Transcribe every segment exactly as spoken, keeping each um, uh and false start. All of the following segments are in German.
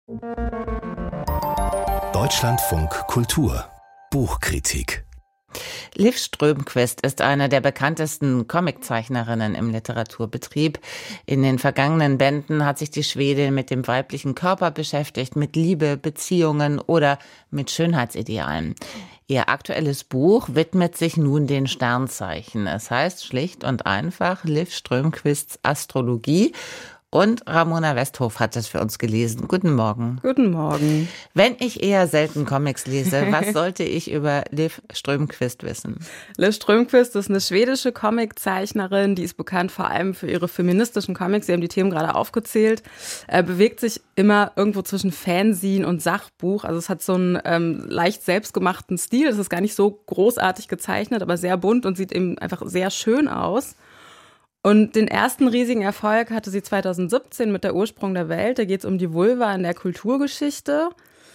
Deutschlandfunk Kultur Buchkritik. Liv Strömquist ist eine der bekanntesten Comiczeichnerinnen im Literaturbetrieb. In den vergangenen Bänden hat sich die Schwedin mit dem weiblichen Körper beschäftigt, mit Liebe, Beziehungen oder mit Schönheitsidealen. Ihr aktuelles Buch widmet sich nun den Sternzeichen. Es heißt schlicht und einfach Liv Strömquists Astrologie. Und Ramona Westhoff hat es für uns gelesen. Guten Morgen. Guten Morgen. Wenn ich eher selten Comics lese, was sollte ich über Liv Strömquist wissen? Liv Strömquist ist eine schwedische Comiczeichnerin, die ist bekannt vor allem für ihre feministischen Comics. Sie haben die Themen gerade aufgezählt. Er bewegt sich immer irgendwo zwischen Fanzine und Sachbuch. Also es hat so einen ähm, leicht selbstgemachten Stil. Es ist gar nicht so großartig gezeichnet, aber sehr bunt und sieht eben einfach sehr schön aus. Und den ersten riesigen Erfolg hatte sie zweitausendsiebzehn mit Der Ursprung der Welt. Da geht es um die Vulva in der Kulturgeschichte,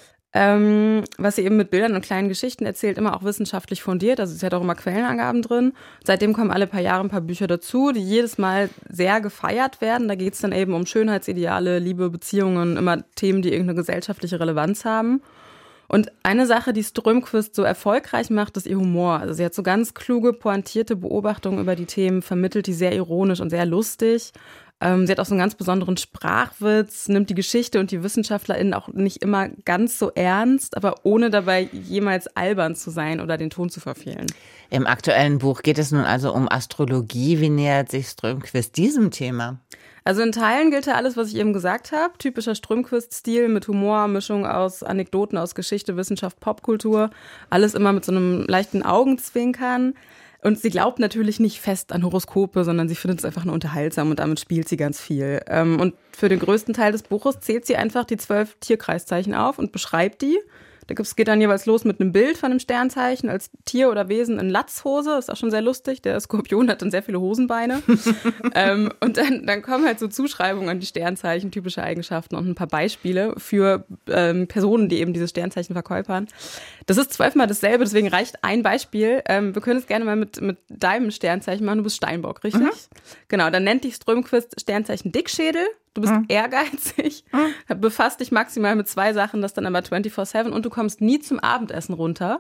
ähm, was sie eben mit Bildern und kleinen Geschichten erzählt, immer auch wissenschaftlich fundiert. Also sie hat auch immer Quellenangaben drin. Seitdem kommen alle paar Jahre ein paar Bücher dazu, die jedes Mal sehr gefeiert werden. Da geht es dann eben um Schönheitsideale, Liebe, Beziehungen, immer Themen, die irgendeine gesellschaftliche Relevanz haben. Und eine Sache, die Strömquist so erfolgreich macht, ist ihr Humor. Also sie hat so ganz kluge, pointierte Beobachtungen über die Themen, vermittelt die sehr ironisch und sehr lustig. Ähm, sie hat auch so einen ganz besonderen Sprachwitz, nimmt die Geschichte und die WissenschaftlerInnen auch nicht immer ganz so ernst, aber ohne dabei jemals albern zu sein oder den Ton zu verfehlen. Im aktuellen Buch geht es nun also um Astrologie. Wie nähert sich Strömquist diesem Thema? Also in Teilen gilt ja alles, was ich eben gesagt habe. Typischer Strömquist-Stil mit Humor, Mischung aus Anekdoten aus Geschichte, Wissenschaft, Popkultur. Alles immer mit so einem leichten Augenzwinkern. Und sie glaubt natürlich nicht fest an Horoskope, sondern sie findet es einfach nur unterhaltsam und damit spielt sie ganz viel. Und für den größten Teil des Buches zählt sie einfach die zwölf Tierkreiszeichen auf und beschreibt die. Es geht dann jeweils los mit einem Bild von einem Sternzeichen als Tier oder Wesen in Latzhose. Ist auch schon sehr lustig. Der Skorpion hat dann sehr viele Hosenbeine. ähm, und dann, dann kommen halt so Zuschreibungen an die Sternzeichen, typische Eigenschaften und ein paar Beispiele für ähm, Personen, die eben diese Sternzeichen verkörpern. Das ist zwölfmal dasselbe, deswegen reicht ein Beispiel. Ähm, wir können es gerne mal mit, mit deinem Sternzeichen machen. Du bist Steinbock, richtig? Mhm. Genau, dann nennt dich Strömquist Sternzeichen Dickschädel. Du bist mhm. ehrgeizig, mhm. befasst dich maximal mit zwei Sachen, das dann aber vierundzwanzig sieben und du kommst nie zum Abendessen runter.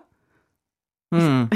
Mhm.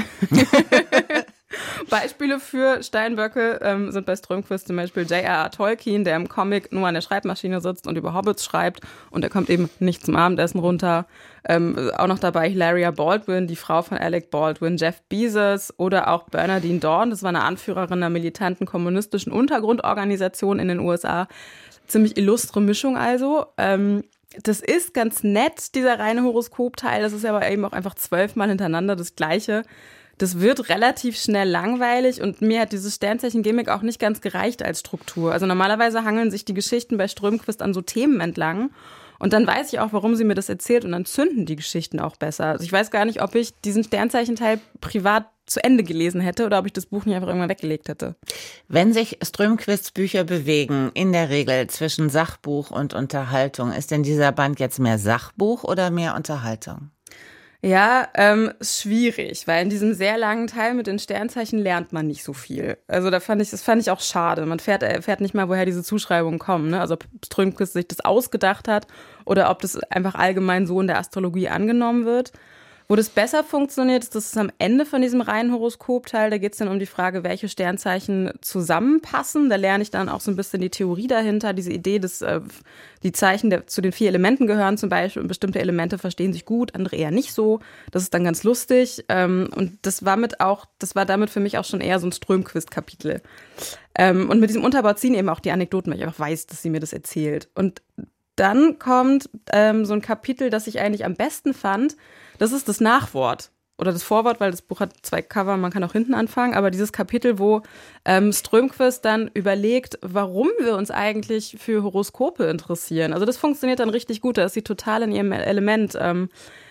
Beispiele für Steinböcke ähm, sind bei Strömquist zum Beispiel J R R. Tolkien, der im Comic nur an der Schreibmaschine sitzt und über Hobbits schreibt und er kommt eben nicht zum Abendessen runter. Ähm, auch noch dabei Hilaria Baldwin, die Frau von Alec Baldwin, Jeff Bezos oder auch Bernardine Dawn, das war eine Anführerin einer militanten kommunistischen Untergrundorganisation in den U S A. Ziemlich illustre Mischung also. Ähm, das ist ganz nett, dieser reine Horoskopteil. Das ist aber eben auch einfach zwölfmal hintereinander das Gleiche. Das wird relativ schnell langweilig und mir hat dieses Sternzeichen-Gimmick auch nicht ganz gereicht als Struktur. Also normalerweise hangeln sich die Geschichten bei Strömquist an so Themen entlang. Und dann weiß ich auch, warum sie mir das erzählt und dann zünden die Geschichten auch besser. Also ich weiß gar nicht, ob ich diesen Sternzeichenteil privat zu Ende gelesen hätte oder ob ich das Buch nicht einfach irgendwann weggelegt hätte. Wenn sich Strömquists Bücher bewegen, in der Regel zwischen Sachbuch und Unterhaltung, ist denn dieser Band jetzt mehr Sachbuch oder mehr Unterhaltung? Ja, ähm, schwierig, weil in diesem sehr langen Teil mit den Sternzeichen lernt man nicht so viel. Also da fand ich, das fand ich auch schade. Man fährt, erfährt nicht mal, woher diese Zuschreibungen kommen, ne? Also ob Strömquist sich das ausgedacht hat oder ob das einfach allgemein so in der Astrologie angenommen wird. Wo das besser funktioniert, ist, das ist am Ende von diesem reinen Horoskopteil. Da geht es dann um die Frage, welche Sternzeichen zusammenpassen. Da lerne ich dann auch so ein bisschen die Theorie dahinter, diese Idee, dass äh, die Zeichen der, zu den vier Elementen gehören zum Beispiel und bestimmte Elemente verstehen sich gut, andere eher nicht so. Das ist dann ganz lustig. Ähm, und das war mit auch, das war damit für mich auch schon eher so ein Strömquist-Kapitel. Ähm, und mit diesem Unterbau ziehen eben auch die Anekdoten, weil ich einfach weiß, dass sie mir das erzählt. Und dann kommt ähm, so ein Kapitel, das ich eigentlich am besten fand. Das ist das Nachwort oder das Vorwort, weil das Buch hat zwei Cover, man kann auch hinten anfangen. Aber dieses Kapitel, wo ähm, Strömquist dann überlegt, warum wir uns eigentlich für Horoskope interessieren. Also das funktioniert dann richtig gut, da ist sie total in ihrem Element. Ähm,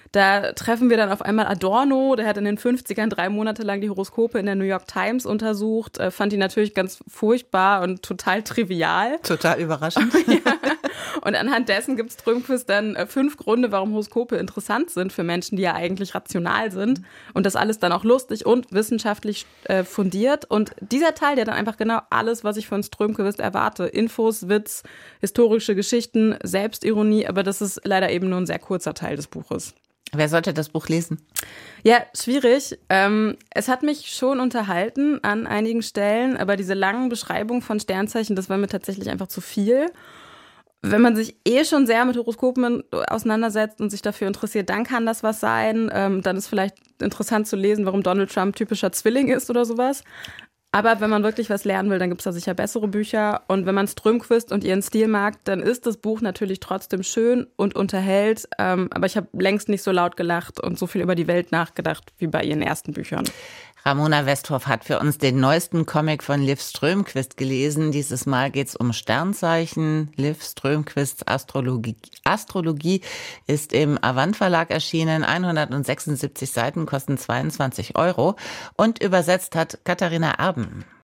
Da treffen wir dann auf einmal Adorno, der hat in den fünfzigern drei Monate lang die Horoskope in der New York Times untersucht, äh, fand die natürlich ganz furchtbar und total trivial. Total überraschend. Ja. Und anhand dessen gibt Strömquist dann äh, fünf Gründe, warum Horoskope interessant sind für Menschen, die ja eigentlich rational sind. Und das alles dann auch lustig und wissenschaftlich äh, fundiert. Und dieser Teil, der dann einfach genau alles, was ich von Strömquist erwarte, Infos, Witz, historische Geschichten, Selbstironie, aber das ist leider eben nur ein sehr kurzer Teil des Buches. Wer sollte das Buch lesen? Ja, schwierig. Ähm, es hat mich schon unterhalten an einigen Stellen, aber diese langen Beschreibungen von Sternzeichen, das war mir tatsächlich einfach zu viel. Wenn man sich eh schon sehr mit Horoskopen auseinandersetzt und sich dafür interessiert, dann kann das was sein. Ähm, dann ist vielleicht interessant zu lesen, warum Donald Trump typischer Zwilling ist oder sowas. Aber wenn man wirklich was lernen will, dann gibt es da sicher bessere Bücher. Und wenn man Strömquist und ihren Stil mag, dann ist das Buch natürlich trotzdem schön und unterhält. Ähm, aber ich habe längst nicht so laut gelacht und so viel über die Welt nachgedacht wie bei ihren ersten Büchern. Ramona Westhoff hat für uns den neuesten Comic von Liv Strömquist gelesen. Dieses Mal geht es um Sternzeichen. Liv Strömquists Astrologie, Astrologie ist im Avant Verlag erschienen. hundertsechsundsiebzig Seiten kosten zweiundzwanzig Euro. Und übersetzt hat Katharina Erben.